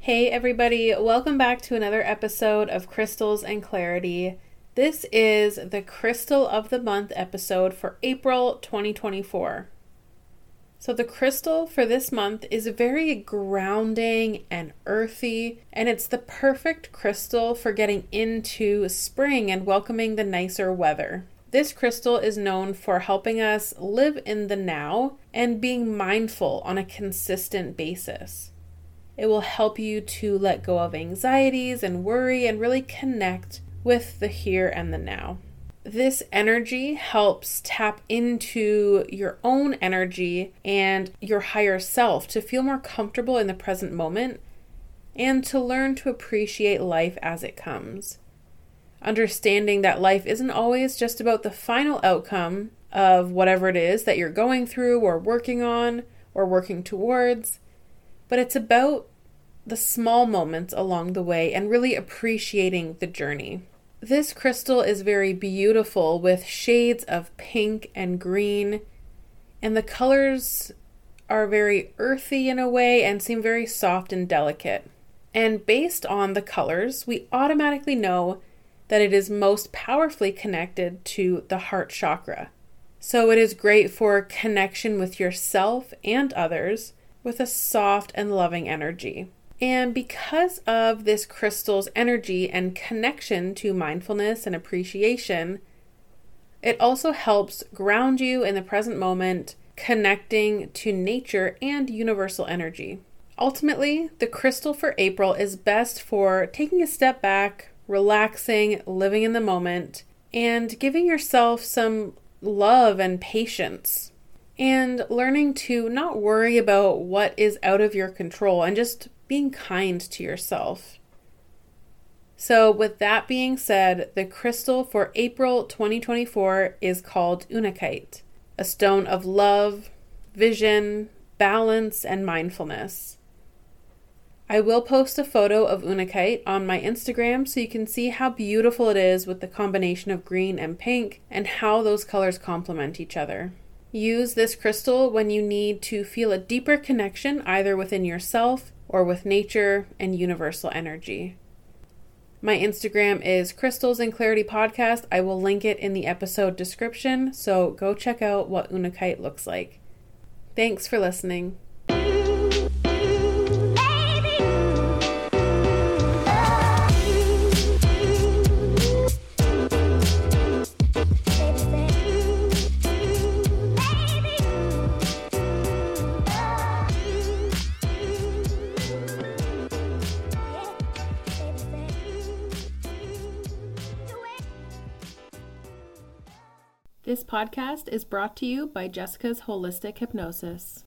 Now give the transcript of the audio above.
Hey everybody, welcome back to another episode of Crystals and Clarity. This is the Crystal of the Month episode for April 2024. So the crystal for this month is very grounding and earthy, and it's the perfect crystal for getting into spring and welcoming the nicer weather. This crystal is known for helping us live in the now and being mindful on a consistent basis. It will help you to let go of anxieties and worry and really connect with the here and the now. This energy helps tap into your own energy and your higher self to feel more comfortable in the present moment and to learn to appreciate life as it comes. Understanding that life isn't always just about the final outcome of whatever it is that you're going through or working on or working towards, but it's about the small moments along the way and really appreciating the journey. This crystal is very beautiful with shades of pink and green, and the colors are very earthy in a way and seem very soft and delicate. And based on the colors, we automatically know that it is most powerfully connected to the heart chakra. So it is great for connection with yourself and others with a soft and loving energy. And because of this crystal's energy and connection to mindfulness and appreciation, it also helps ground you in the present moment, connecting to nature and universal energy. Ultimately, the crystal for April is best for taking a step back, relaxing, living in the moment, and giving yourself some love and patience, and learning to not worry about what is out of your control and just being kind to yourself. So with that being said, the crystal for April 2024 is called Unakite, a stone of love, vision, balance, and mindfulness. I will post a photo of Unakite on my Instagram so you can see how beautiful it is with the combination of green and pink and how those colors complement each other. Use this crystal when you need to feel a deeper connection either within yourself or with nature and universal energy. My Instagram is Crystals and Clarity Podcast. I will link it in the episode description, so go check out what Unakite looks like. Thanks for listening. This podcast is brought to you by Jessica's Holistic Hypnosis.